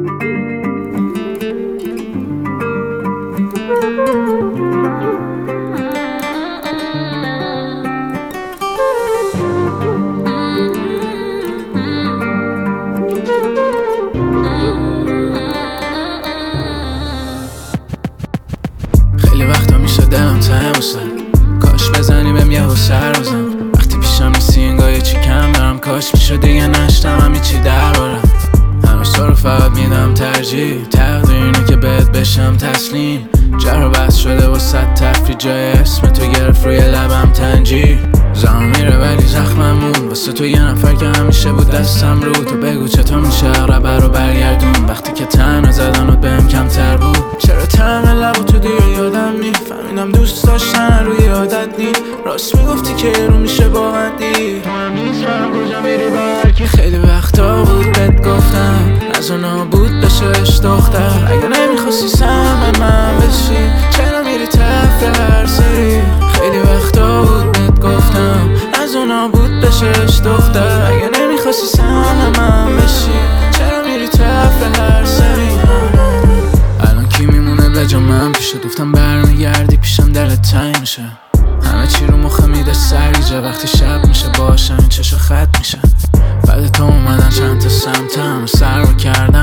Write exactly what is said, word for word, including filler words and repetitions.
خیلی وقتا میشه دلم تنگ باشه، کاش بزنی بهم یه سر بزن. وقتی پیشم نیستی انگار یه چی کم دارم، کاش میشه دیگه نشتم همین چی دربارم. همش تو رو فقط میدم ترجیح، تقدیر اینه که بهت بشم تسلیم. جر و بحث شده با صد تفریح، جای اسم تو گرفت روی لبم تنجیر. زمان میره ولی زخمم مون، واسه تو یه نفر که همیشه بود دستم رو. تو بگو چطور میشه اقربه رو برگردون، وقتی که تنها زدنت بهم کمتر بود. چرا طعم لبو تو دیگه یادم نی، فهمیدم دوست داشتن روی عادت نی. راست میگفتی که رو میشه باوردی، تو هم نیست برم کجا میری برکی. خیلی وقتا بود بهت گفتم نزونا بود بشش دختر، اگه نمیخواستی سهم من بشی چرا میری طرف هر سری. خیلی وقتا بود بهت گفتم نزونا بود بشش دختر، اگه نمیخواستی سهم من بشی چرا میری طرف هر سری. الان کی میمونه بجا من پیشه، گفتم برمیگردی پیشم دلت تنگ میشه. همه چی رو مخه میده سریجه، وقتی شب میشه باشن چشو خط میشه. بعد تو اومدن چند تا سمتم سر رو کردن